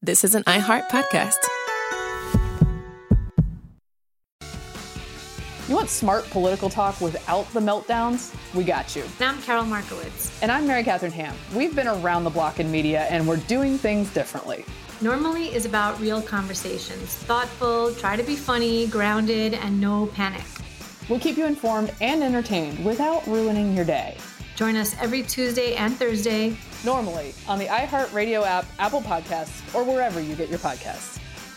This is an iHeart podcast. You want smart political talk without the meltdowns? We got you. And I'm Carol Markowitz. And I'm Mary Catherine Ham. We've been around the block in media, and we're doing things differently. Normally is about real conversations. Thoughtful, try to be funny, grounded, and no panic. We'll keep you informed and entertained without ruining your day. Join us every Tuesday and Thursday. Normally on the iHeartRadio app, Apple Podcasts, or wherever you get your podcasts.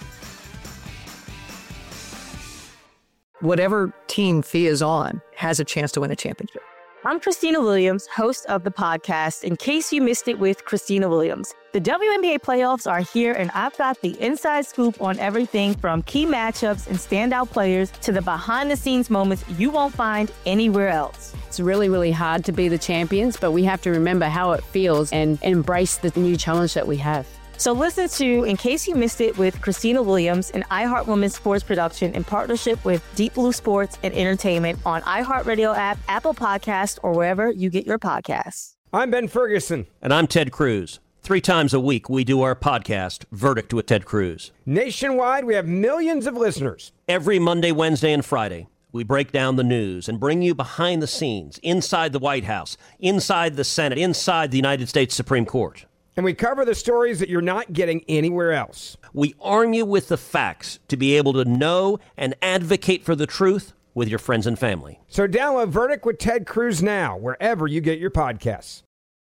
Whatever team Fia is on has a chance to win a championship. I'm Christina Williams, host of the podcast, In Case You Missed It with Christina Williams. The WNBA playoffs are here, and I've got the inside scoop on everything from key matchups and standout players to the behind-the-scenes moments you won't find anywhere else. It's really, really hard to be the champions, but we have to remember how it feels and embrace the new challenge that we have. So listen to In Case You Missed It with Christina Williams, an iHeart Women's Sports production in partnership with Deep Blue Sports and Entertainment on iHeartRadio app, Apple Podcasts, or wherever you get your podcasts. I'm Ben Ferguson. And I'm Ted Cruz. 3 times a week, we do our podcast, Verdict with Ted Cruz. Nationwide, we have millions of listeners. Every Monday, Wednesday, and Friday, we break down the news and bring you behind the scenes, inside the White House, inside the Senate, inside the United States Supreme Court. And we cover the stories that you're not getting anywhere else. We arm you with the facts to be able to know and advocate for the truth with your friends and family. So download Verdict with Ted Cruz now, wherever you get your podcasts.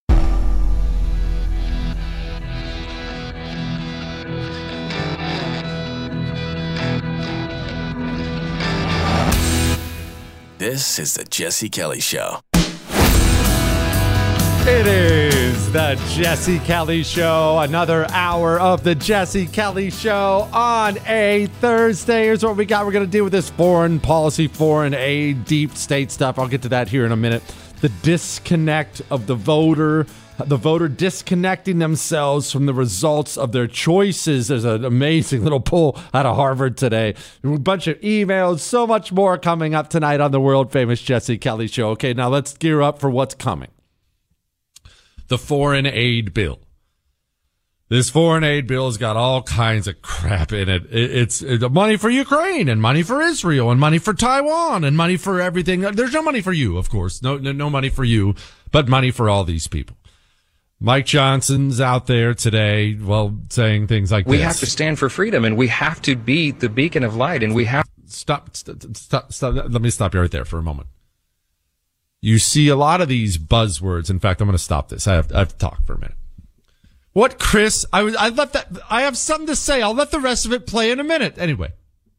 This is the Jesse Kelly Show. It is the Jesse Kelly Show. Another hour of the Jesse Kelly Show on a Thursday. Here's what we got. We're going to deal with this foreign policy, foreign aid, deep state stuff. I'll get to that here in a minute. The disconnect of the voter disconnecting themselves from the results of their choices. There's an amazing little poll out of Harvard today. A bunch of emails, so much more coming up tonight on the world famous Jesse Kelly Show. Okay, now let's gear up for what's coming. The foreign aid bill. This foreign aid bill has got all kinds of crap in it. It's money for Ukraine and money for Israel and money for Taiwan and money for everything. There's no money for you, of course. No money for you, but money for all these people. Mike Johnson's out there today, saying things like we this. have to stand for freedom, and we have to be the beacon of light, and we have... Stop. Let me stop you right there for a moment. You see a lot of these buzzwords. In fact, I'm going to stop this. I have to talk for a minute. What, Chris? I have something to say. I'll let the rest of it play in a minute. Anyway,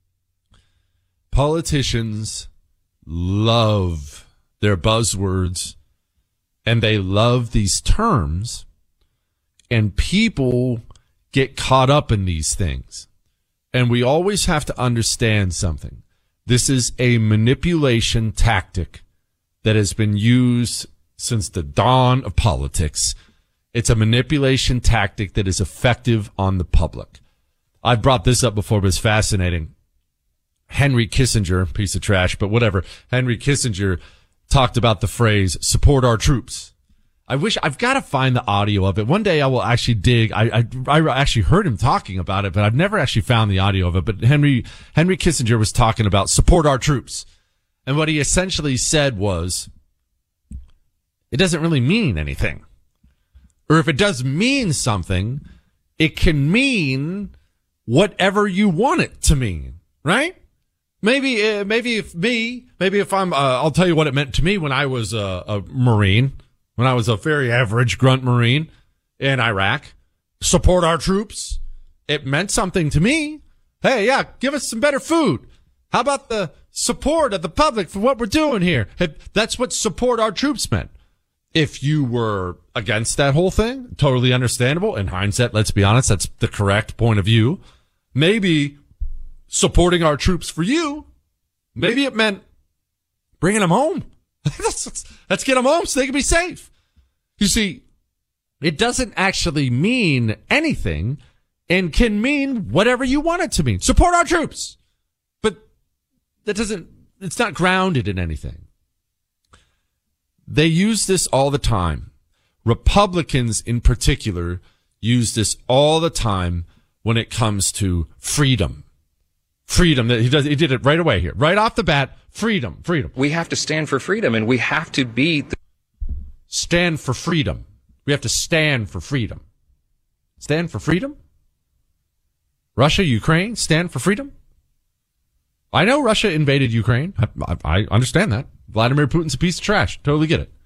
politicians love their buzzwords, and they love these terms, and people get caught up in these things. And we always have to understand something. This is a manipulation tactic that has been used since the dawn of politics. It's a manipulation tactic that is effective on the public. I've brought this up before, but it's fascinating. Henry Kissinger, piece of trash, but whatever. Henry Kissinger talked about the phrase, support our troops. I've got to find the audio of it. One day I will actually dig. I actually heard him talking about it, but I've never actually found the audio of it. But Henry Kissinger was talking about support our troops. And what he essentially said was, it doesn't really mean anything. Or if it does mean something, it can mean whatever you want it to mean, right? Maybe if I'm, I'll tell you what it meant to me when I was a Marine, when I was a very average grunt Marine in Iraq. Support our troops. It meant something to me. Hey, yeah, give us some better food. How about the support of the public for what we're doing here? That's what support our troops meant. If you were against that whole thing, totally understandable. In hindsight, let's be honest, that's the correct point of view. Maybe supporting our troops for you, maybe it meant bringing them home. Let's get them home so they can be safe. You see, it doesn't actually mean anything and can mean whatever you want it to mean. Support our troops. But it's not grounded in anything. They use this all the time. Republicans in particular use this all the time when it comes to freedom. Freedom. He did it right away here. Right off the bat. Freedom. We have to stand for freedom, and we have to be stand for freedom. We have to stand for freedom. Stand for freedom? Russia, Ukraine, stand for freedom? I know Russia invaded Ukraine. I understand that. Vladimir Putin's a piece of trash. Totally get it.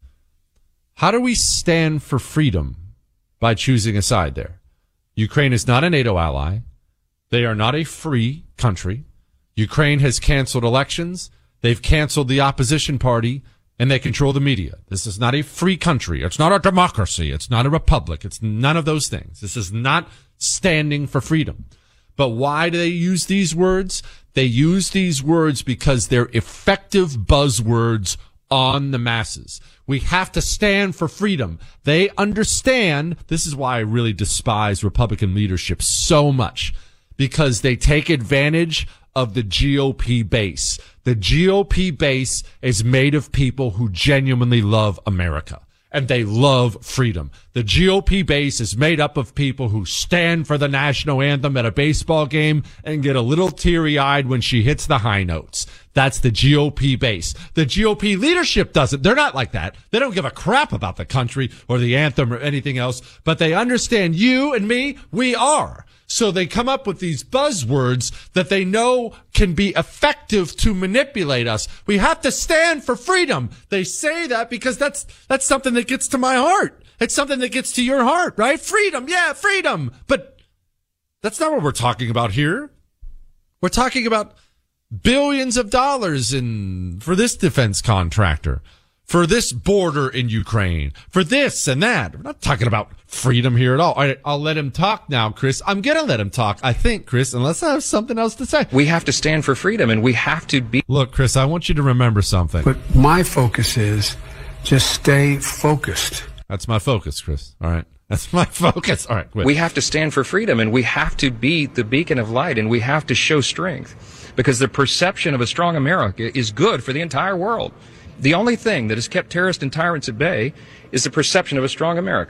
How do we stand for freedom by choosing a side there? Ukraine is not a NATO ally. They are not a free country. Ukraine has canceled elections. They've canceled the opposition party, and they control the media. This is not a free country. It's not a democracy. It's not a republic. It's none of those things. This is not standing for freedom. But why do they use these words? They use these words because they're effective buzzwords on the masses. We have to stand for freedom. They understand. This is why I really despise Republican leadership so much, because they take advantage of the GOP base. The GOP base is made of people who genuinely love America, and they love freedom. The GOP base is made up of people who stand for the national anthem at a baseball game and get a little teary-eyed when she hits the high notes. That's the GOP base. The GOP leadership doesn't. They're not like that. They don't give a crap about the country or the anthem or anything else, but they understand you and me, we are. So they come up with these buzzwords that they know can be effective to manipulate us. We have to stand for freedom. They say that because that's something that gets to my heart. It's something that gets to your heart, right? Freedom. Yeah, freedom. But that's not what we're talking about here. We're talking about billions of dollars for this defense contractor, for this border in Ukraine, for this and that. We're not talking about freedom here at all. All right, I'll let him talk now, Chris. I'm going to let him talk, I think, Chris, unless I have something else to say. We have to stand for freedom, and we have to be... Look, Chris, I want you to remember something. But my focus is just stay focused. That's my focus, Chris. All right. That's my focus. All right, quit. We have to stand for freedom, and we have to be the beacon of light, and we have to show strength, because the perception of a strong America is good for the entire world. The only thing that has kept terrorists and tyrants at bay is the perception of a strong America.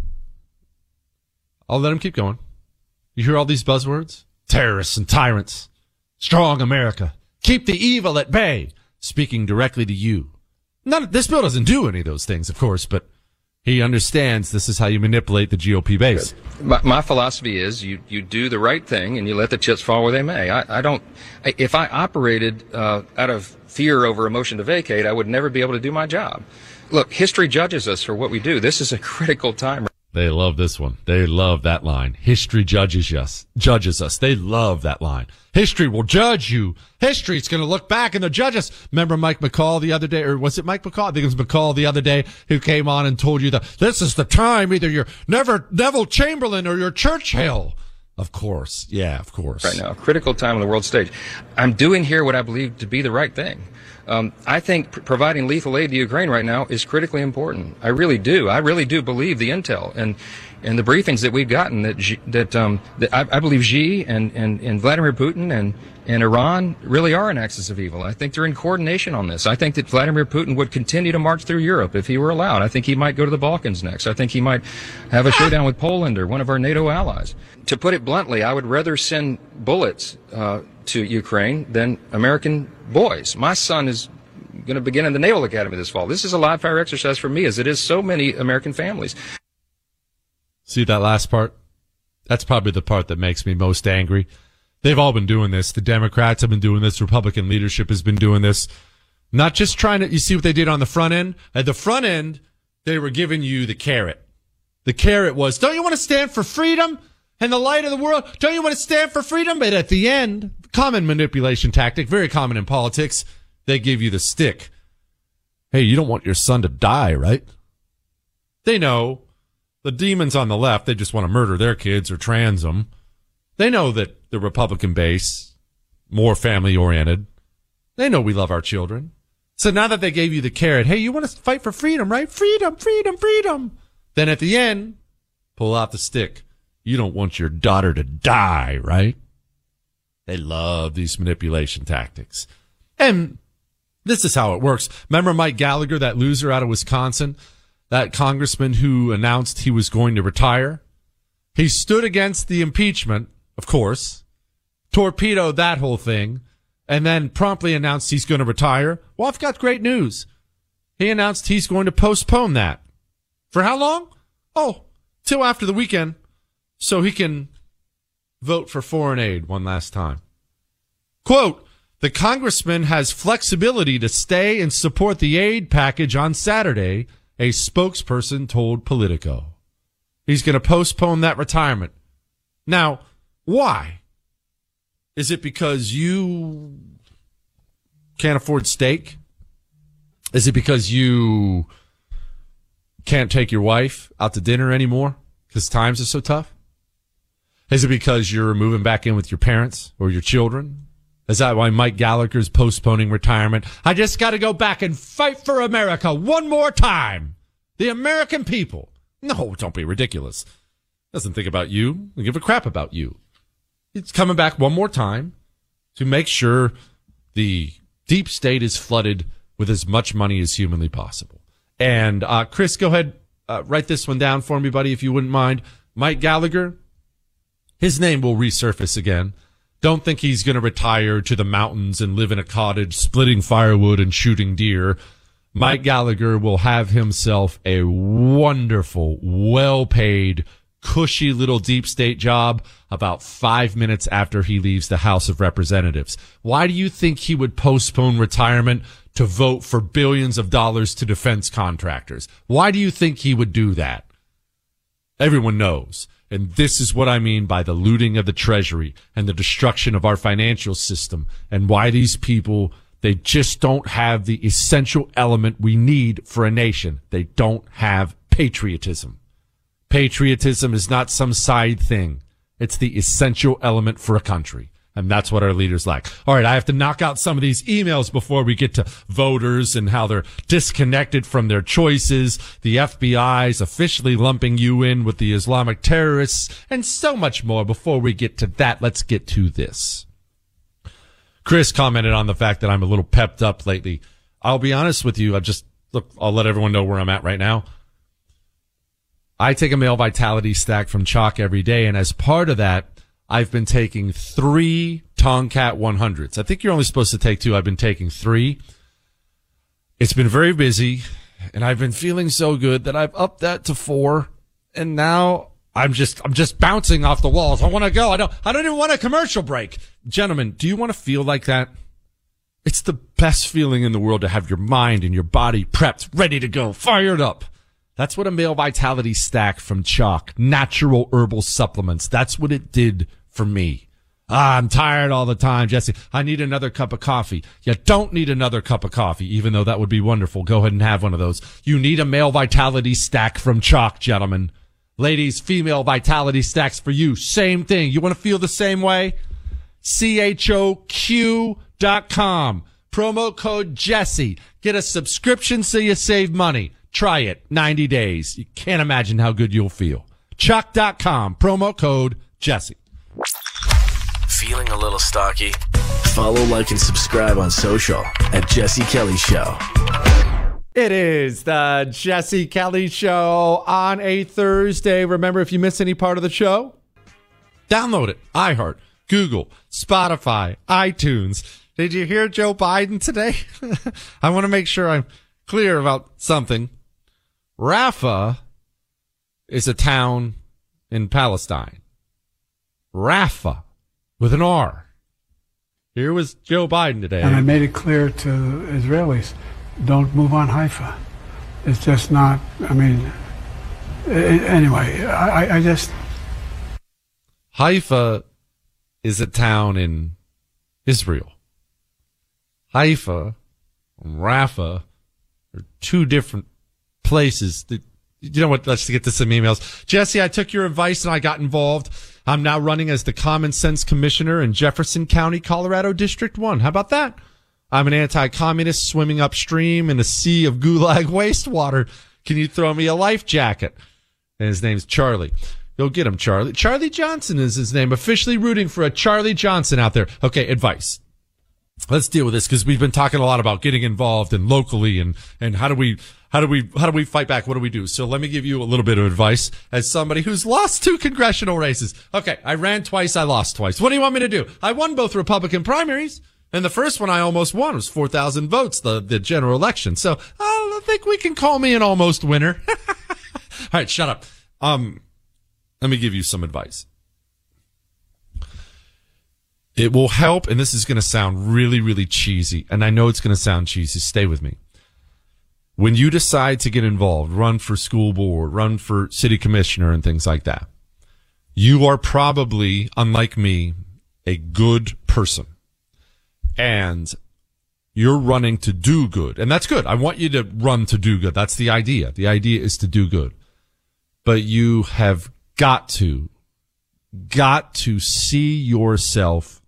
I'll let him keep going. You hear all these buzzwords? Terrorists and tyrants. Strong America. Keep the evil at bay. Speaking directly to you. This bill doesn't do any of those things, of course, but he understands this is how you manipulate the GOP base. My philosophy is you do the right thing and you let the chips fall where they may. If I operated out of fear over a motion to vacate, I would never be able to do my job. Look, history judges us for what we do. This is a critical time. They love this one. They love that line. History judges us. They love that line. History will judge you. History's going to look back and they'll judge us. Remember Mike McCall the other day, or was it Mike McCall? I think it was McCall the other day who came on and told you that this is the time either you're Neville Chamberlain or you're Churchill. Of course. Yeah, of course. Right now, critical time on the world stage. I'm doing here what I believe to be the right thing. I think providing lethal aid to Ukraine right now is critically important. I really do. I really do believe the intel and the briefings that we've gotten that I believe Xi and Vladimir Putin and Iran really are an axis of evil. I think they're in coordination on this. I think that Vladimir Putin would continue to march through Europe if he were allowed. I think he might go to the Balkans next. I think he might have a showdown with Poland or one of our NATO allies. To put it bluntly, I would rather send bullets to Ukraine than American boys. My son is going to begin in the Naval Academy this fall. This is a live fire exercise for me, as it is so many American families. See that last part? That's probably the part that makes me most angry. They've all been doing this. The Democrats have been doing this. Republican leadership has been doing this. Not just trying to, you see what they did on the front end? At the front end, they were giving you the carrot. The carrot was, don't you want to stand for freedom and the light of the world? Don't you want to stand for freedom? But at the end, common manipulation tactic, very common in politics, they give you the stick. Hey, you don't want your son to die, right? They know. The demons on the left, they just want to murder their kids or trans them. They know that the Republican base, more family-oriented, they know we love our children. So now that they gave you the carrot, hey, you want to fight for freedom, right? Freedom, freedom, freedom. Then at the end, pull out the stick. You don't want your daughter to die, right? They love these manipulation tactics. And this is how it works. Remember Mike Gallagher, that loser out of Wisconsin? That congressman who announced he was going to retire? He stood against the impeachment, of course, torpedoed that whole thing, and then promptly announced he's going to retire. Well, I've got great news. He announced he's going to postpone that. For how long? Oh, till after the weekend, so he can vote for foreign aid one last time. Quote, the congressman has flexibility to stay and support the aid package on Saturday, a spokesperson told Politico. He's going to postpone that retirement. Now, why? Is it because you can't afford steak? Is it because you can't take your wife out to dinner anymore because times are so tough? Is it because you're moving back in with your parents or your children? Is that why Mike Gallagher's postponing retirement? I just got to go back and fight for America one more time. The American people. No, don't be ridiculous. Doesn't think about you. Doesn't give a crap about you. He's coming back one more time to make sure the deep state is flooded with as much money as humanly possible. And Chris, go ahead, write this one down for me, buddy, if you wouldn't mind. Mike Gallagher, his name will resurface again. Don't think he's going to retire to the mountains and live in a cottage splitting firewood and shooting deer. Mike Gallagher will have himself a wonderful, well-paid, cushy little deep state job about 5 minutes after he leaves the House of Representatives. Why do you think he would postpone retirement to vote for billions of dollars to defense contractors? Why do you think he would do that? Everyone knows. And this is what I mean by the looting of the Treasury and the destruction of our financial system, and why these people, they just don't have the essential element we need for a nation. They don't have patriotism. Patriotism is not some side thing. It's the essential element for a country. And that's what our leaders lack. All right, I have to knock out some of these emails before we get to voters and how they're disconnected from their choices. The FBI's officially lumping you in with the Islamic terrorists and so much more. Before we get to that, let's get to this. Chris commented on the fact that I'm a little pepped up lately. I'll be honest with you. I'll let everyone know where I'm at right now. I take a male vitality stack from Chalk every day, and as part of that, I've been taking 3 Tomcat 100s. I think you're only supposed to take 2. I've been taking 3. It's been very busy, and I've been feeling so good that I've upped that to 4, and now I'm just bouncing off the walls. I want to go. I don't even want a commercial break. Gentlemen, do you want to feel like that? It's the best feeling in the world to have your mind and your body prepped, ready to go, fired up. That's what a male vitality stack from Chalk, natural herbal supplements. That's what it did for me. I'm tired all the time, Jesse. I need another cup of coffee. You don't need another cup of coffee, even though that would be wonderful. Go ahead and have one of those. You need a male vitality stack from Chalk, gentlemen. Ladies, female vitality stacks for you. Same thing. You want to feel the same way? CHOQ.com. Promo code Jesse. Get a subscription so you save money. Try it. 90 days. You can't imagine how good you'll feel. Chalk.com. Promo code Jesse. Feeling a little stocky? Follow, like, and subscribe on social at Jesse Kelly Show. It is the Jesse Kelly Show on a Thursday. Remember, if you miss any part of the show, download it. iHeart, Google, Spotify, iTunes. Did you hear Joe Biden today? I want to make sure I'm clear about something. Rafah is a town in Palestine. Rafah with an R. Here was Joe Biden today. And I made it clear to Israelis, don't move on Haifa. It's just not, anyway, I just... Haifa is a town in Israel. Haifa and Rafah are 2 different places. You know what? Let's get to some emails. Jesse, I took your advice and I got involved. I'm now running as the Common Sense Commissioner in Jefferson County, Colorado, District 1. How about that? I'm an anti-communist swimming upstream in a sea of gulag wastewater. Can you throw me a life jacket? And his name's Charlie. Go get him, Charlie. Charlie Johnson is his name. Officially rooting for a Charlie Johnson out there. Okay, advice. Let's deal with this because we've been talking a lot about getting involved and locally and how do we How do we fight back? What do we do? So let me give you a little bit of advice as somebody who's lost 2 congressional races. Okay, I ran twice, I lost twice. What do you want me to do? I won both Republican primaries, and the first one I almost won. It was 4,000 votes, the general election. So I think we can call me an almost winner. All right, shut up. Let me give you some advice. It will help, and this is going to sound really, really cheesy, and I know it's going to sound cheesy. Stay with me. When you decide to get involved, run for school board, run for city commissioner and things like that, you are probably, unlike me, a good person. And you're running to do good. And that's good. I want you to run to do good. That's the idea. The idea is to do good. But you have got to see yourself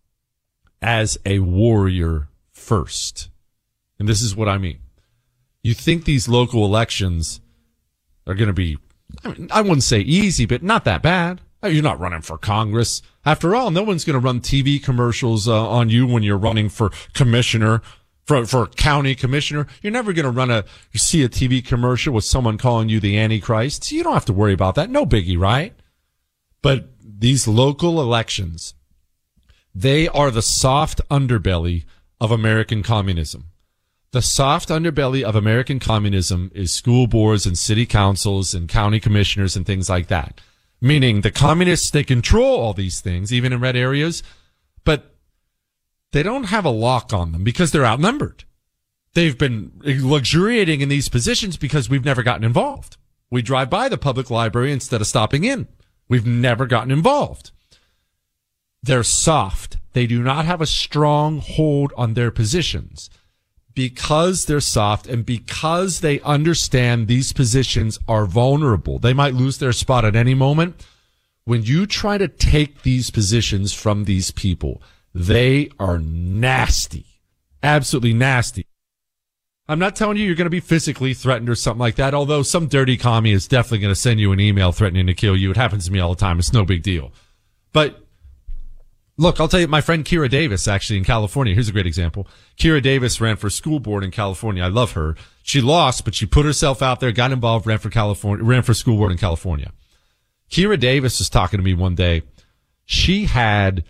as a warrior first. And this is what I mean. You think these local elections are going to be, I wouldn't say easy, but not that bad. You're not running for Congress. After all, no one's going to run TV commercials on you when you're running for commissioner, for county commissioner. You're never going to see a TV commercial with someone calling you the Antichrist. So you don't have to worry about that. No biggie, right? But these local elections, they are the soft underbelly of American communism. The soft underbelly of American communism is school boards and city councils and county commissioners and things like that. Meaning the communists, they control all these things, even in red areas, but they don't have a lock on them because they're outnumbered. They've been luxuriating in these positions because we've never gotten involved. We drive by the public library instead of stopping in. We've never gotten involved. They're soft. They do not have a strong hold on their positions. Because they're soft and because they understand these positions are vulnerable, they might lose their spot at any moment. When you try to take these positions from these people, they are nasty, absolutely nasty. I'm not telling you you're going to be physically threatened or something like that, although some dirty commie is definitely going to send you an email threatening to kill you. It happens to me all the time. It's no big deal. But look, I'll tell you, my friend Kira Davis, actually, in California, here's a great example. Kira Davis ran for school board in California. I love her. She lost, but she put herself out there, got involved, ran for school board in California. Kira Davis was talking to me one day. She had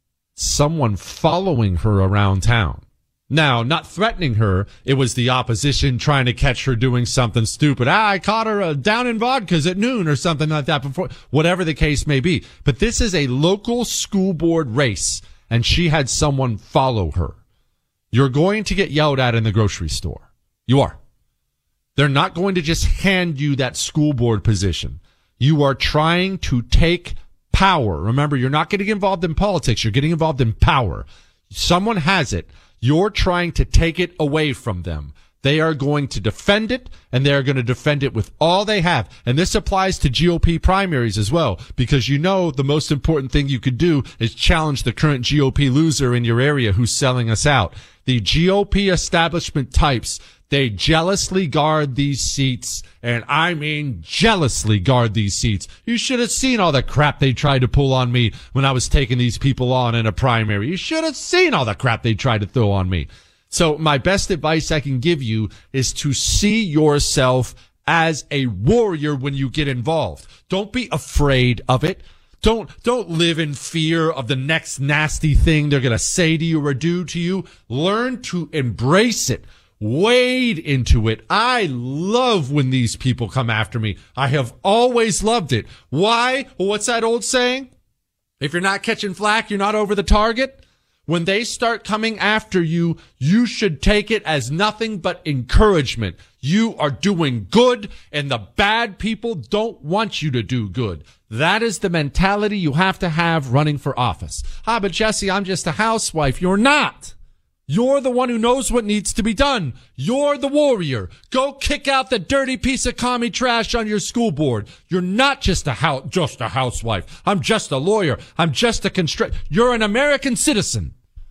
someone following her around town. Now, not threatening her. It was the opposition trying to catch her doing something stupid. I caught her down in vodkas at noon or something like that before, whatever the case may be. But this is a local school board race, and she had someone follow her. You're going to get yelled at in the grocery store. You are. They're not going to just hand you that school board position. You are trying to take power. Remember, you're not getting involved in politics. You're getting involved in power. Someone has it. You're trying to take it away from them. They are going to defend it, and they are going to defend it with all they have. And this applies to GOP primaries as well, because you know the most important thing you could do is challenge the current GOP loser in your area who's selling us out. The GOP establishment types, they jealously guard these seats, and I mean jealously guard these seats. You should have seen all the crap they tried to pull on me when I was taking these people on in a primary. You should have seen all the crap they tried to throw on me. So my best advice I can give you is to see yourself as a warrior when you get involved. Don't be afraid of it. Don't live in fear of the next nasty thing they're going to say to you or do to you. Learn to embrace it. Wade into it. I love when these people come after me. I have always loved it. Why? Well, what's that old saying? If you're not catching flack, you're not over the target. When they start coming after you, you should take it as nothing but encouragement. You are doing good, and the bad people don't want you to do good. That is the mentality you have to have running for office. But Jesse, I'm just a housewife. You're not. You're the one who knows what needs to be done. You're the warrior. Go kick out the dirty piece of commie trash on your school board. You're not just a housewife. I'm just a lawyer. I'm just a You're an American citizen.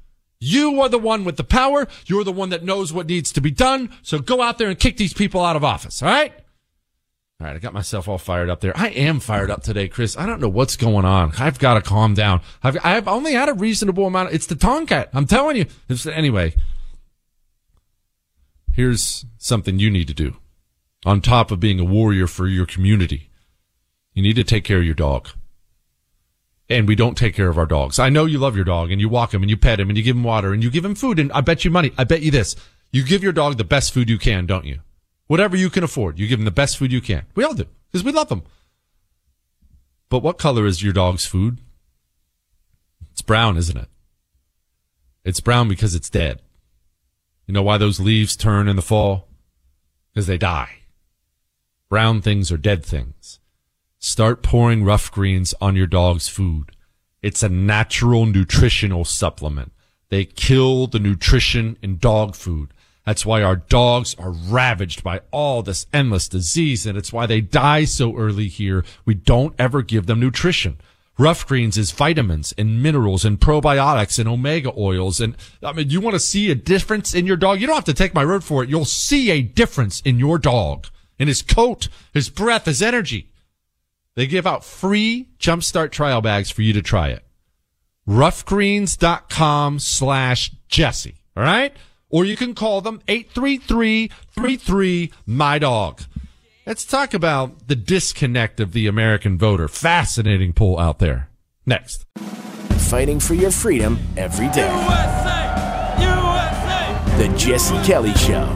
You are the one with the power. You're the one that knows what needs to be done. So go out there and kick these people out of office. All right? All right, I got myself all fired up there. I am fired up today, Chris. I don't know what's going on. I've got to calm down. I've only had a reasonable amount. It's the Tomcat. I'm telling you. Anyway, here's something you need to do. on top of being a warrior for your community. You need to take care of your dog. And we don't take care of our dogs. I know you love your dog and you walk him and you pet him and you give him water and you give him food, and I bet you money. I bet you this. You give your dog the best food you can, don't you? Whatever you can afford, you give him the best food you can. We all do, because we love them. But what color is your dog's food? It's brown, isn't it? It's brown because it's dead. You know why those leaves turn in the fall? Because they die. Brown things are dead things. Start pouring Rough Greens on your dog's food. It's a natural nutritional supplement. They kill the nutrition in dog food. That's why our dogs are ravaged by all this endless disease, and it's why they die so early here. We don't ever give them nutrition. Rough Greens is vitamins and minerals and probiotics and omega oils. And I mean, you want to see a difference in your dog? You don't have to take my word for it. You'll see a difference in your dog, in his coat, his breath, his energy. They give out free Jumpstart trial bags for you to try it. roughgreens.com/Jesse. All right? Or you can call them 833-33-MY-DOG. Let's talk about the disconnect of the American voter. Fascinating poll out there. Next. Fighting for your freedom every day. USA! USA! The Jesse Kelly Show.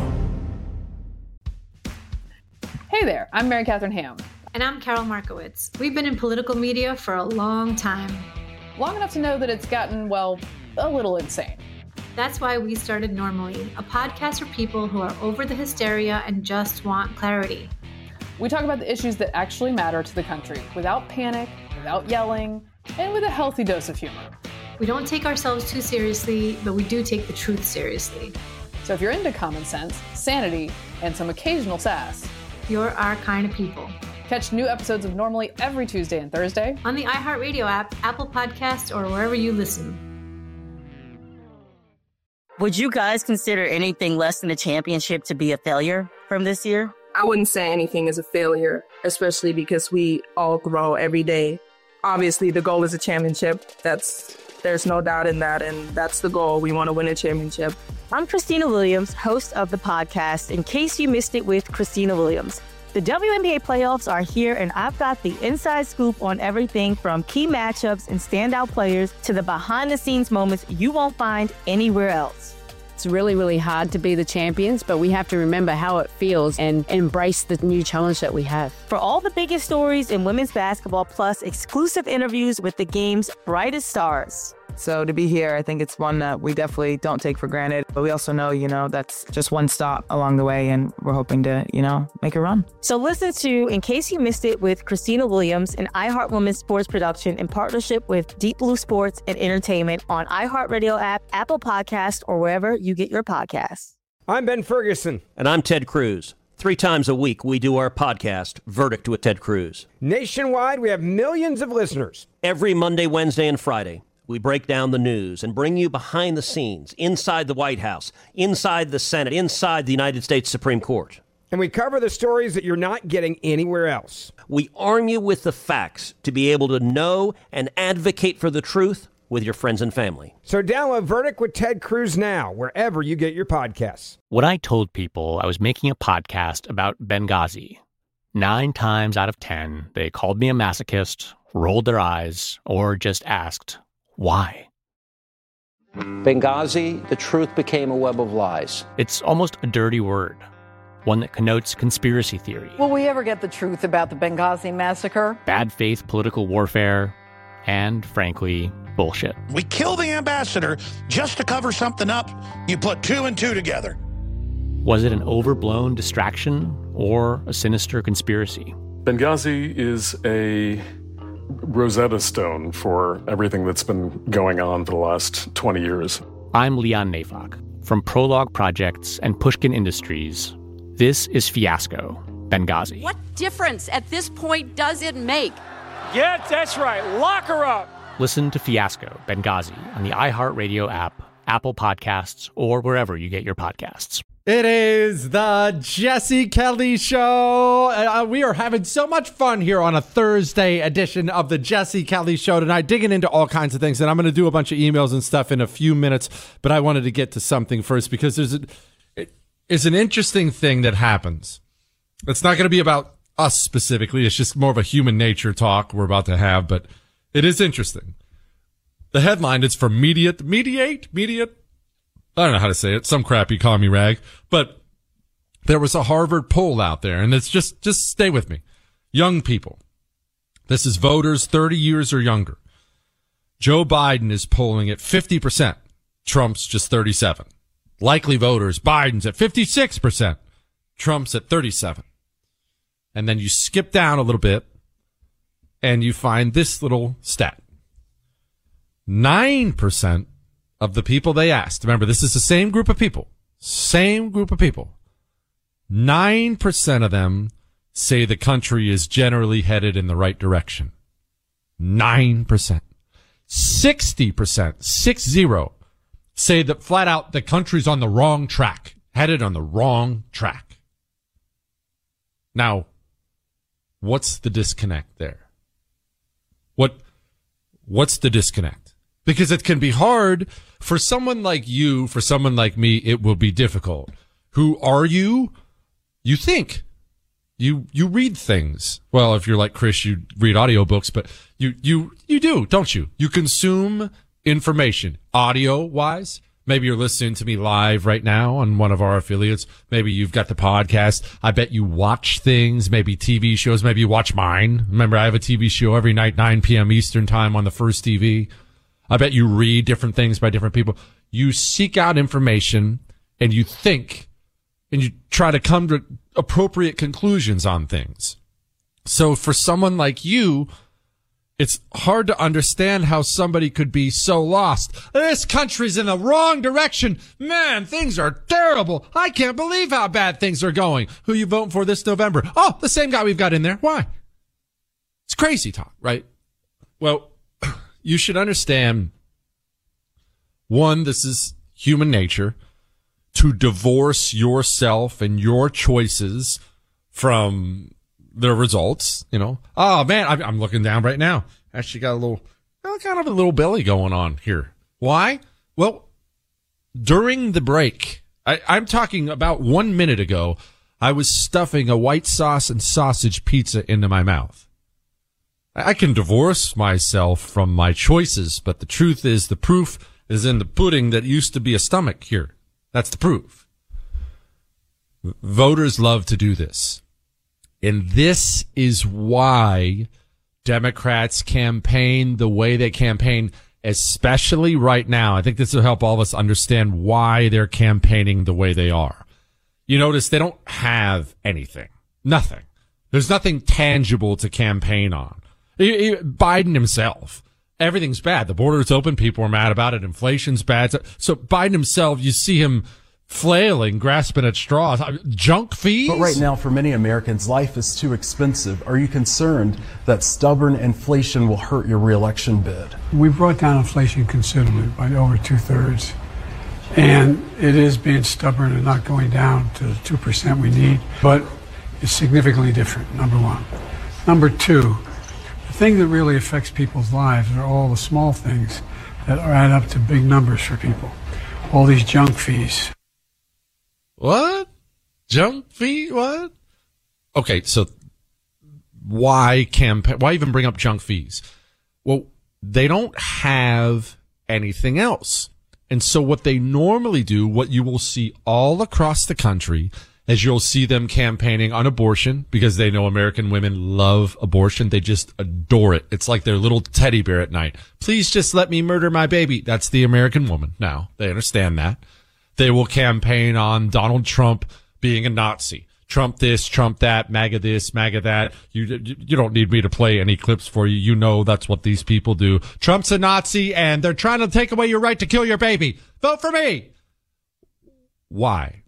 Hey there, I'm Mary Catherine Ham. And I'm Carol Markowitz. We've been in political media for a long time. Long enough to know that it's gotten, well, a little insane. That's why we started Normally, a podcast for people who are over the hysteria and just want clarity. We talk about the issues that actually matter to the country, without panic, without yelling, and with a healthy dose of humor. We don't take ourselves too seriously, but we do take the truth seriously. So if you're into common sense, sanity, and some occasional sass, you're our kind of people. Catch new episodes of Normally every Tuesday and Thursday on the iHeartRadio app, Apple Podcasts, or wherever you listen. Would you guys consider anything less than a championship to be a failure from this year? I wouldn't say anything is a failure, especially because we all grow every day. Obviously, the goal is a championship. There's no doubt in that, and that's the goal. We want to win a championship. I'm Christina Williams, host of the podcast In Case You Missed It with Christina Williams. The WNBA playoffs are here, and I've got the inside scoop on everything from key matchups and standout players to the behind-the-scenes moments you won't find anywhere else. It's really, really hard to be the champions, but we have to remember how it feels and embrace the new challenge that we have. For all the biggest stories in women's basketball, plus exclusive interviews with the game's brightest stars. So to be here, I think it's one that we definitely don't take for granted. But we also know, that's just one stop along the way, and we're hoping to, make a run. So listen to In Case You Missed It with Christina Williams, an iHeart Women's sports production in partnership with Deep Blue Sports and Entertainment on iHeartRadio app, Apple Podcasts, or wherever you get your podcasts. I'm Ben Ferguson. And I'm Ted Cruz. 3 times a week, we do our podcast, Verdict with Ted Cruz. Nationwide, we have millions of listeners. Every Monday, Wednesday, and Friday, we break down the news and bring you behind the scenes, inside the White House, inside the Senate, inside the United States Supreme Court. And we cover the stories that you're not getting anywhere else. We arm you with the facts to be able to know and advocate for the truth with your friends and family. So download Verdict with Ted Cruz now, wherever you get your podcasts. When I told people I was making a podcast about Benghazi, 9 times out of 10, they called me a masochist, rolled their eyes, or just asked, why? Benghazi, the truth became a web of lies. It's almost a dirty word, one that connotes conspiracy theory. Will we ever get the truth about the Benghazi massacre? Bad faith political warfare, and frankly, bullshit. We kill the ambassador just to cover something up. You put 2 and 2 together. Was it an overblown distraction or a sinister conspiracy? Benghazi is a Rosetta Stone for everything that's been going on for the last 20 years. I'm Leon Neyfakh. From Prologue Projects and Pushkin Industries, this is Fiasco, Benghazi. What difference at this point does it make? Yeah, that's right. Lock her up. Listen to Fiasco, Benghazi on the iHeartRadio app, Apple Podcasts, or wherever you get your podcasts. It is the Jesse Kelly Show. We are having so much fun here on a Thursday edition of the Jesse Kelly Show tonight, digging into all kinds of things. And I'm going to do a bunch of emails and stuff in a few minutes, but I wanted to get to something first because it's an interesting thing that happens It's not going to be about us specifically. It's just more of a human nature talk we're about to have, but it is interesting. The headline is from Mediate. I don't know how to say it. Some crappy commie rag, but there was a Harvard poll out there, and it's just stay with me. Young people. This is voters 30 years or younger. Joe Biden is polling at 50%. Trump's just 37. Likely voters, Biden's at 56%. Trump's at 37. And then you skip down a little bit and you find this little stat. 9% of the people they asked, remember, this is the same group of people, 9% of them say the country is generally headed in the right direction. 9%. 60%, 60, say that flat out the country's on the wrong track, headed on the wrong track. Now, what's the disconnect there? What's the disconnect? Because it can be hard for someone like you, for someone like me, it will be difficult. Who are you? You think. You read things. Well, if you're like Chris, you read audiobooks, but you do, don't you? You consume information audio wise. Maybe you're listening to me live right now on one of our affiliates. Maybe you've got the podcast. I bet you watch things, maybe TV shows. Maybe you watch mine. Remember, I have a TV show every night, 9 p.m. Eastern time on the First TV. I bet you read different things by different people. You seek out information and you think and you try to come to appropriate conclusions on things. So for someone like you, it's hard to understand how somebody could be so lost. This country's in the wrong direction. Man, things are terrible. I can't believe how bad things are going. Who you voting for this November? Oh, the same guy we've got in there. Why? It's crazy talk, right? Well, you should understand, one, this is human nature, to divorce yourself and your choices from the results, you know. Oh man, I'm looking down right now. Actually got kind of a little belly going on here. Why? Well, during the break, I'm talking about 1 minute ago, I was stuffing a white sauce and sausage pizza into my mouth. I can divorce myself from my choices, but the truth is the proof is in the pudding that used to be a stomach here. That's the proof. Voters love to do this. And this is why Democrats campaign the way they campaign, especially right now. I think this will help all of us understand why they're campaigning the way they are. You notice they don't have anything. Nothing. There's nothing tangible to campaign on. Biden himself, everything's bad. The border's open. People are mad about it. Inflation's bad. So Biden himself, you see him flailing, grasping at straws. Junk fees? But right now, for many Americans, life is too expensive. Are you concerned that stubborn inflation will hurt your reelection bid? We brought down inflation considerably by over 2/3. And it is being stubborn and not going down to the 2% we need. But it's significantly different, number one. Number two, the thing that really affects people's lives are all the small things that add up to big numbers for people. All these junk fees. What? Junk fee? What? Okay, so why even bring up junk fees? Well, they don't have anything else. And so what they normally do, what you will see all across the country, is you'll see them campaigning on abortion because they know American women love abortion. They just adore it. It's like their little teddy bear at night. Please just let me murder my baby. That's the American woman now. They understand that. They will campaign on Donald Trump being a Nazi. Trump this, Trump that, MAGA this, MAGA that. You don't need me to play any clips for you. You know that's what these people do. Trump's a Nazi and they're trying to take away your right to kill your baby. Vote for me. Why?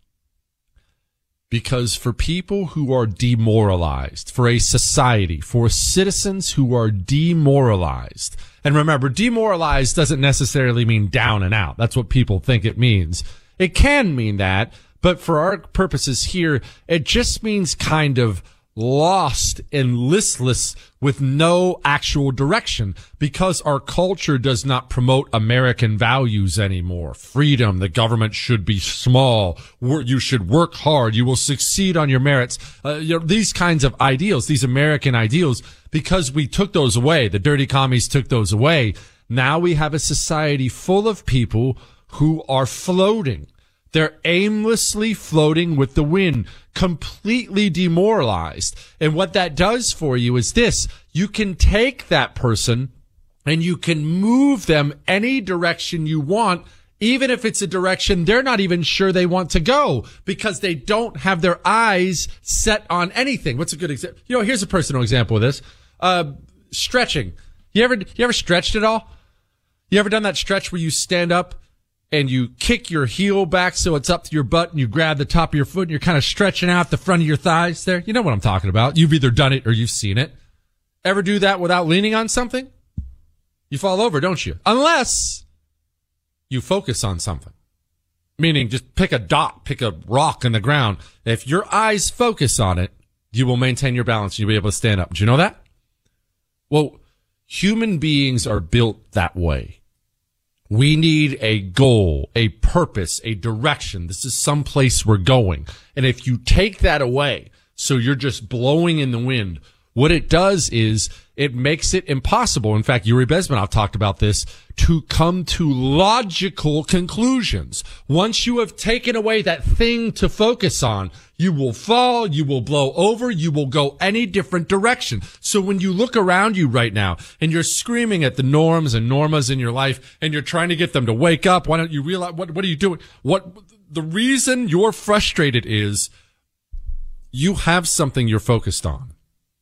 Because for people who are demoralized, for a society, for citizens who are demoralized, and remember, demoralized doesn't necessarily mean down and out. That's what people think it means. It can mean that, but for our purposes here, it just means kind of lost and listless with no actual direction because our culture does not promote American values anymore. Freedom, the government should be small, you should work hard, you will succeed on your merits. These kinds of ideals, these American ideals, because we took those away, the dirty commies took those away. Now we have a society full of people who are floating. They're aimlessly floating with the wind, completely demoralized. And what that does for you is this. You can take that person and you can move them any direction you want, even if it's a direction they're not even sure they want to go because they don't have their eyes set on anything. What's a good example? Here's a personal example of this. Stretching. You ever stretched at all? You ever done that stretch where you stand up and you kick your heel back so it's up to your butt and you grab the top of your foot and you're kind of stretching out the front of your thighs there? You know what I'm talking about. You've either done it or you've seen it. Ever do that without leaning on something? You fall over, don't you? Unless you focus on something. Meaning just pick a dot, pick a rock in the ground. If your eyes focus on it, you will maintain your balance and you'll be able to stand up. Do you know that? Well, human beings are built that way. We need a goal, a purpose, a direction. This is someplace we're going. And if you take that away, so you're just blowing in the wind, what it does is it makes it impossible. In fact, Yuri Bezmenov talked about this, to come to logical conclusions. Once you have taken away that thing to focus on, you will fall, you will blow over, you will go any different direction. So when you look around you right now and you're screaming at the norms and normas in your life and you're trying to get them to wake up, why don't you realize, what are you doing? The reason you're frustrated is you have something you're focused on.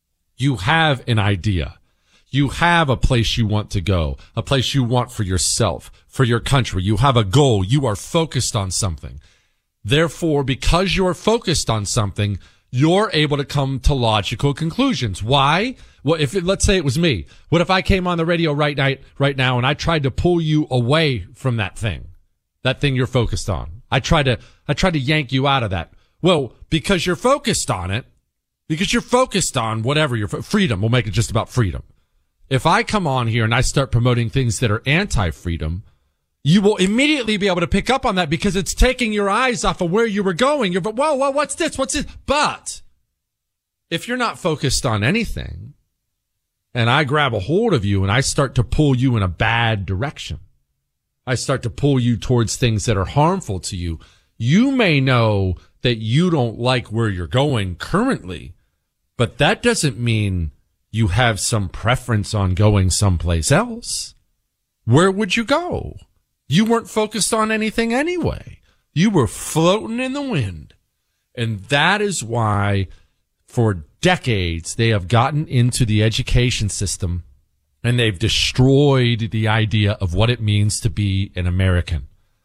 You have an idea. You have a place you want to go, a place you want for yourself, for your country. You have a goal. You are focused on something. Therefore, because you're focused on something, you're able to come to logical conclusions. Why? Well, let's say it was me. What if I came on the radio right now and I tried to pull you away from that thing you're focused on? I tried to yank you out of that. Well, because you're focused on it, because you're focused on whatever your freedom, we'll make it just about freedom. If I come on here and I start promoting things that are anti-freedom, you will immediately be able to pick up on that because it's taking your eyes off of where you were going. You're, whoa, what's this? What's this? But if you're not focused on anything and I grab a hold of you and I start to pull you in a bad direction, I start to pull you towards things that are harmful to you, you may know that you don't like where you're going currently, but that doesn't mean you have some preference on going someplace else. Where would you go? You weren't focused on anything anyway. You were floating in the wind. And that is why for decades they have gotten into the education system and they've destroyed the idea of what it means to be an American.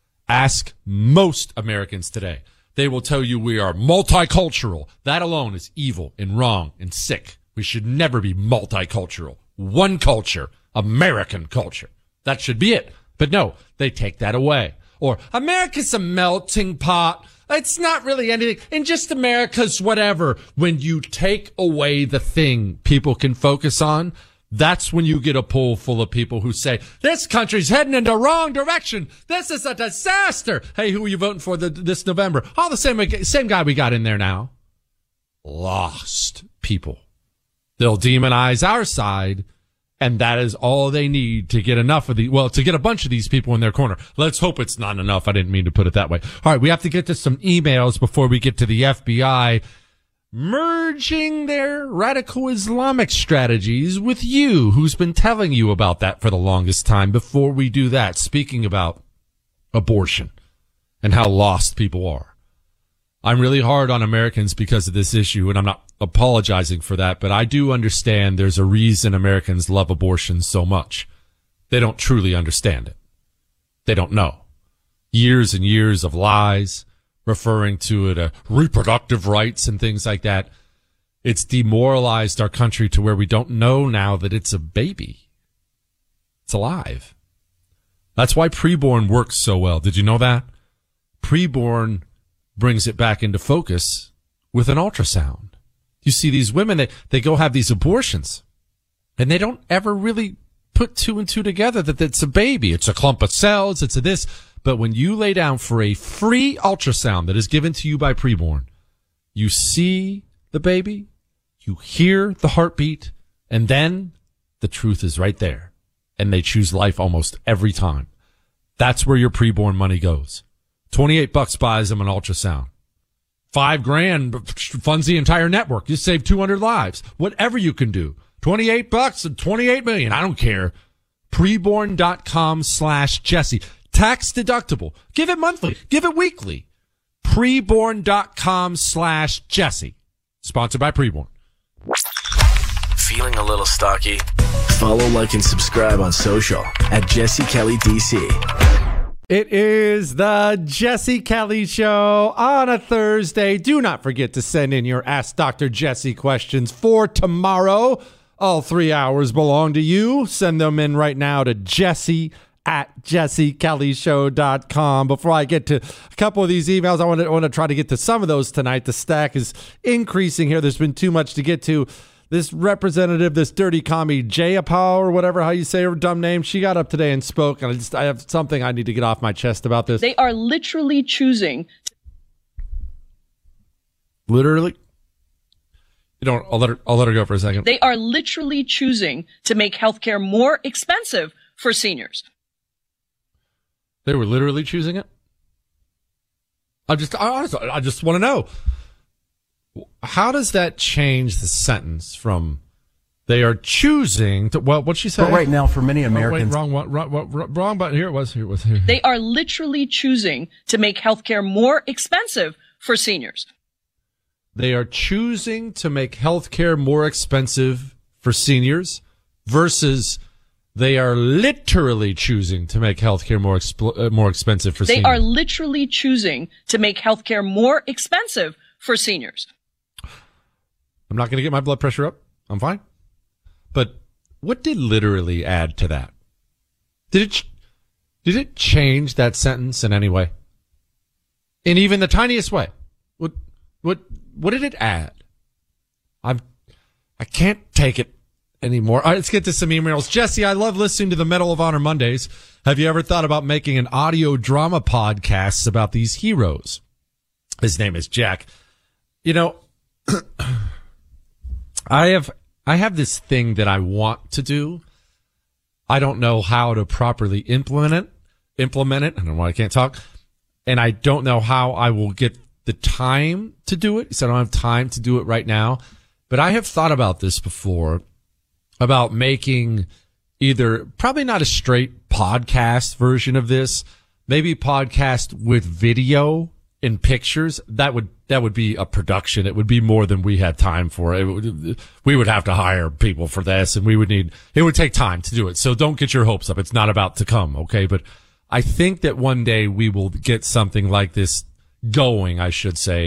Ask most Americans today. They will tell you we are multicultural. That alone is evil and wrong and sick. We should never be multicultural. One culture, American culture. That should be it. But no, they take that away. Or America's a melting pot. It's not really anything. And just America's whatever. When you take away the thing people can focus on, that's when you get a pool full of people who say, this country's heading in the wrong direction. This is a disaster. Hey, who are you voting for this November? Oh, the same guy we got in there now. Lost people. They'll demonize our side, and that is all they need to get to get a bunch of these people in their corner. Let's hope it's not enough. I didn't mean to put it that way. All right, we have to get to some emails before we get to the FBI merging their radical Islamic strategies with you, who's been telling you about that for the longest time. Before we do that, speaking about abortion and how lost people are. I'm really hard on Americans because of this issue, and I'm not apologizing for that, but I do understand there's a reason Americans love abortion so much. They don't truly understand it. They don't know. Years and years of lies, referring to it reproductive rights and things like that. It's demoralized our country to where we don't know now that it's a baby. It's alive. That's why preborn works so well. Did you know that? Preborn brings it back into focus with an ultrasound. You see these women, they go have these abortions, and they don't ever really put two and two together that it's a baby. It's a clump of cells. It's a this. But when you lay down for a free ultrasound that is given to you by Preborn, you see the baby, you hear the heartbeat, and then the truth is right there. And they choose life almost every time. That's where your Preborn money goes. $28 buys them an ultrasound. $5,000 funds the entire network. You save 200 lives. Whatever you can do. $28 and 28 million. I don't care. Preborn.com/Jesse. Tax deductible. Give it monthly. Give it weekly. Preborn.com/Jesse. Sponsored by Preborn. Feeling a little stocky? Follow, like, and subscribe on social at Jesse Kelly DC. It is the Jesse Kelly Show on a Thursday. Do not forget to send in your Ask Dr. Jesse questions for tomorrow. All 3 hours belong to you. Send them in right now to jesse@jessekellyshow.com. Before I get to a couple of these emails, I want to try to get to some of those tonight. The stack is increasing here. There's been too much to get to. This representative, this dirty commie, Jayapal, or whatever, how you say her dumb name, she got up today and spoke, and I have something I need to get off my chest about this. They are literally choosing. Literally? You know, I'll let her go for a second. They are literally choosing to make healthcare more expensive for seniors. They were literally choosing it? I just want to know. How does that change the sentence from they are choosing to, well, what'd she say? But right now, for many Americans. Wrong button. Here it was. They are literally choosing to make healthcare more expensive for seniors. They are choosing to make healthcare more expensive for seniors versus they are literally choosing to make healthcare more expensive for seniors. They are literally choosing to make healthcare more expensive for seniors. I'm not going to get my blood pressure up. I'm fine. But what did literally add to that? Did it change that sentence in any way? In even the tiniest way? What did it add? I can't take it anymore. All right, let's get to some emails. Jesse, I love listening to the Medal of Honor Mondays. Have you ever thought about making an audio drama podcast about these heroes? His name is Jack. You know, I have this thing that I want to do. I don't know how to properly implement it. I don't know why I can't talk. And I don't know how I will get the time to do it. So I don't have time to do it right now. But I have thought about this before, about making either, probably not a straight podcast version of this, maybe podcast with video and pictures. That would be a production. It would be more than we had time for. We would have to hire people for this, and it would take time to do it. So don't get your hopes up. It's not about to come, okay? But I think that one day we will get something like this going, I should say,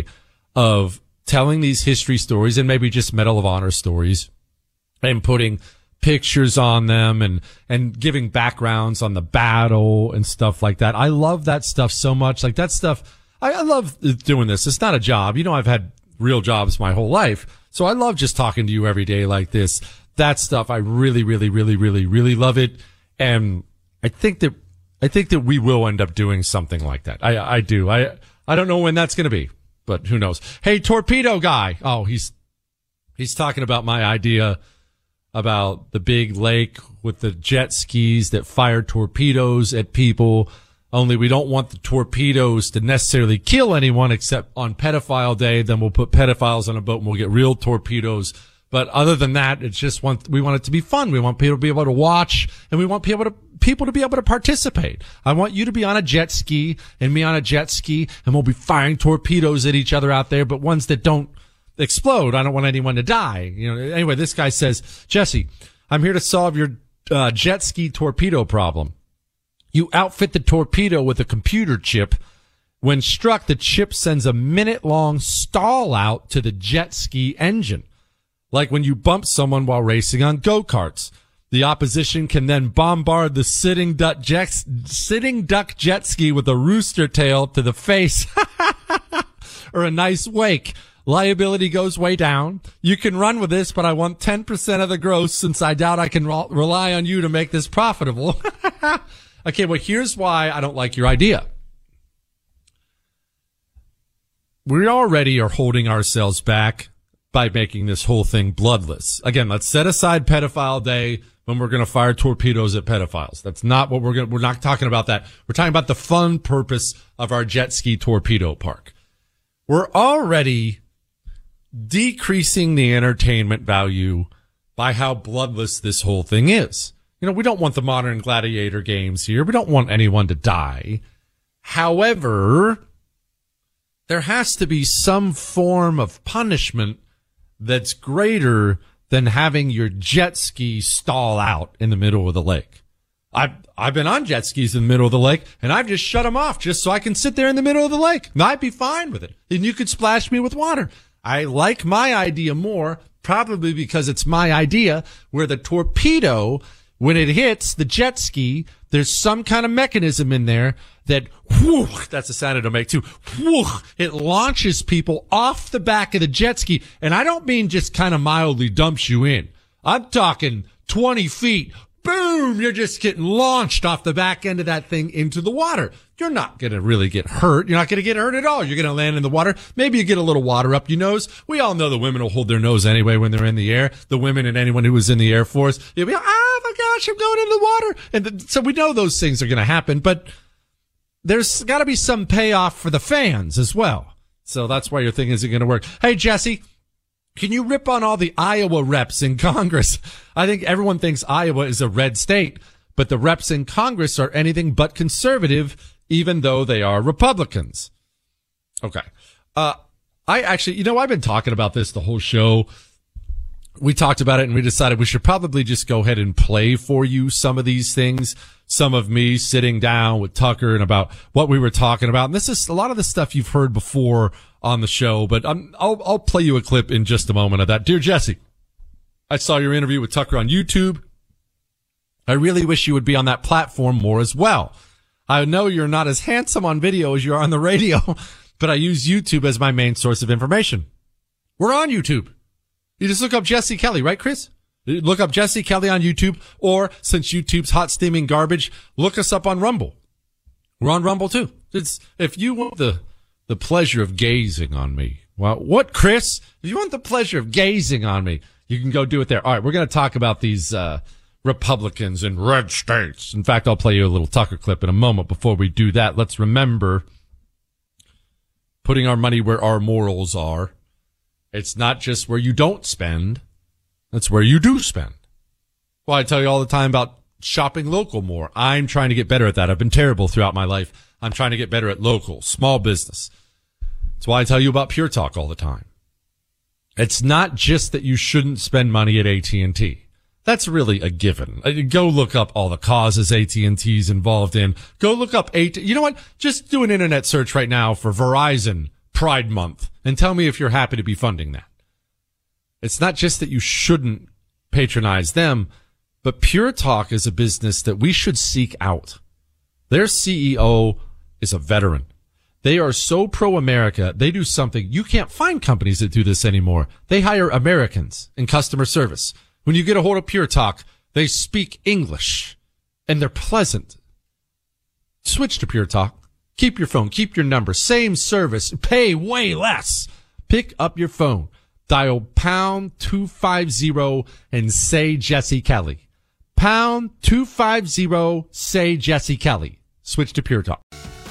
of telling these history stories and maybe just Medal of Honor stories and putting pictures on them and giving backgrounds on the battle and stuff like that. I love that stuff so much. Like that stuff, I love doing this. It's not a job. You know, I've had real jobs my whole life. So I love just talking to you every day like this. That stuff, I really, really, really, really, really love it. And I think that we will end up doing something like that. I do. I don't know when that's going to be, but who knows? Hey, Torpedo Guy. Oh, he's talking about my idea about the big lake with the jet skis that fire torpedoes at people. Only we don't want the torpedoes to necessarily kill anyone except on pedophile day. Then we'll put pedophiles on a boat and we'll get real torpedoes. But other than that, it's just we want it to be fun. We want people to be able to watch, and we want people to be able to participate. I want you to be on a jet ski and me on a jet ski, and we'll be firing torpedoes at each other out there, but ones that don't explode. I don't want anyone to die. You know. Anyway, this guy says, Jesse, I'm here to solve your jet ski torpedo problem. You outfit the torpedo with a computer chip. When struck, the chip sends a minute-long stall out to the jet ski engine. Like when you bump someone while racing on go-karts. The opposition can then bombard the sitting duck jet ski with a rooster tail to the face or a nice wake. Liability goes way down. You can run with this, but I want 10% of the gross since I doubt I can rely on you to make this profitable. Okay, well, here's why I don't like your idea. We already are holding ourselves back by making this whole thing bloodless. Again, let's set aside Pedophile Day when we're going to fire torpedoes at pedophiles. That's not what we're not talking about that. We're talking about the fun purpose of our jet ski torpedo park. We're already decreasing the entertainment value by how bloodless this whole thing is. You know, we don't want the modern gladiator games here. We don't want anyone to die. However, there has to be some form of punishment that's greater than having your jet ski stall out in the middle of the lake. I've been on jet skis in the middle of the lake, and I've just shut them off just so I can sit there in the middle of the lake. I'd be fine with it. And you could splash me with water. I like my idea more, probably because it's my idea, where the torpedo, when it hits the jet ski, there's some kind of mechanism in there that, whoo, that's a sound it'll make too, whoo, it launches people off the back of the jet ski. And I don't mean just kind of mildly dumps you in. I'm talking 20 feet. Boom, you're just getting launched off the back end of that thing into the water. You're not going to really get hurt. You're not going to get hurt at all. You're going to land in the water. Maybe you get a little water up your nose. We all know the women will hold their nose anyway when they're in the air. The women and anyone who was in the Air Force, you'll be like, oh my gosh, I'm going in the water. And so we know those things are going to happen, but there's got to be some payoff for the fans as well. So that's why your thing isn't going to work. Hey, Jesse, can you rip on all the Iowa reps in Congress? I think everyone thinks Iowa is a red state, but the reps in Congress are anything but conservative, even though they are Republicans. Okay. I actually, I've been talking about this the whole show. We talked about it and we decided we should probably just go ahead and play for you some of these things. Some of me sitting down with Tucker and about what we were talking about. And this is a lot of the stuff you've heard before on the show, but I'll play you a clip in just a moment of that. Dear Jesse, I saw your interview with Tucker on YouTube. I really wish you would be on that platform more as well. I know you're not as handsome on video as you are on the radio, but I use YouTube as my main source of information. We're on YouTube. You just look up Jesse Kelly, right, Chris? Look up Jesse Kelly on YouTube, or since YouTube's hot steaming garbage, look us up on Rumble. We're on Rumble too. If you want the pleasure of gazing on me, well, what, Chris? If you want the pleasure of gazing on me, you can go do it there. All right, we're going to talk about these Republicans in red states. In fact, I'll play you a little Tucker clip in a moment. Before we do that, let's remember putting our money where our morals are. It's not just where you don't spend. It's where you do spend. Well, I tell you all the time about shopping local more. I'm trying to get better at that. I've been terrible throughout my life. I'm trying to get better at local, small business. That's why I tell you about Pure Talk all the time. It's not just that you shouldn't spend money at AT&T. That's really a given. Go look up all the causes AT&T's involved in. Go look up you know what? Just do an internet search right now for Verizon Pride Month and tell me if you're happy to be funding that. It's not just that you shouldn't patronize them, but Pure Talk is a business that we should seek out. Their CEO is a veteran. They are so pro-America, they do something. You can't find companies that do this anymore. They hire Americans in customer service. When you get a hold of Pure Talk, they speak English, and they're pleasant. Switch to Pure Talk. Keep your phone. Keep your number. Same service. Pay way less. Pick up your phone. Dial pound 250 and say Jesse Kelly. Pound 250, say Jesse Kelly. Switch to Pure Talk.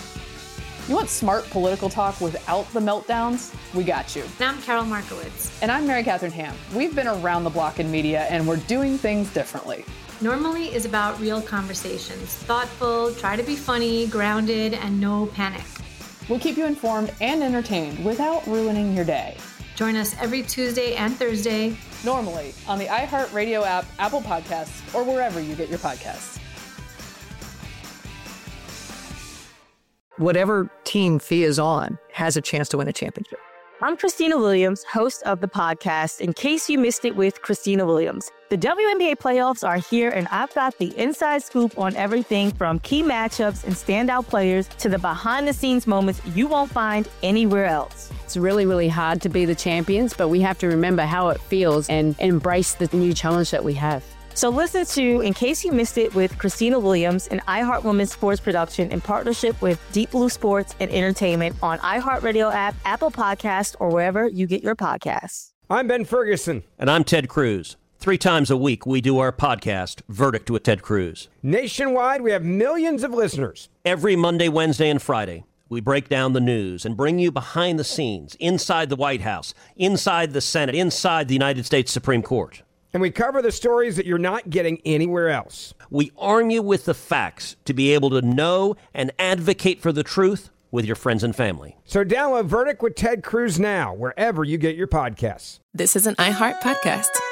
You want smart political talk without the meltdowns? We got you. And I'm Carol Markowitz. And I'm Mary Catherine Ham. We've been around the block in media, and we're doing things differently. Normally is about real conversations. Thoughtful, try to be funny, grounded, and no panic. We'll keep you informed and entertained without ruining your day. Join us every Tuesday and Thursday. Normally on the iHeartRadio app, Apple Podcasts, or wherever you get your podcasts. Whatever team Fee is on has a chance to win a championship. I'm Christina Williams, host of the podcast, In Case You Missed It with Christina Williams. The WNBA playoffs are here, and I've got the inside scoop on everything from key matchups and standout players to the behind-the-scenes moments you won't find anywhere else. It's really, really hard to be the champions, but we have to remember how it feels and embrace the new challenge that we have. So listen to In Case You Missed It with Christina Williams, an iHeart Women's sports production in partnership with Deep Blue Sports and Entertainment on iHeartRadio app, Apple Podcasts, or wherever you get your podcasts. I'm Ben Ferguson. And I'm Ted Cruz. 3 times a week, we do our podcast, Verdict with Ted Cruz. Nationwide, we have millions of listeners. Every Monday, Wednesday, and Friday, we break down the news and bring you behind the scenes, inside the White House, inside the Senate, inside the United States Supreme Court. And we cover the stories that you're not getting anywhere else. We arm you with the facts to be able to know and advocate for the truth with your friends and family. So download Verdict with Ted Cruz now, wherever you get your podcasts. This is an iHeart podcast.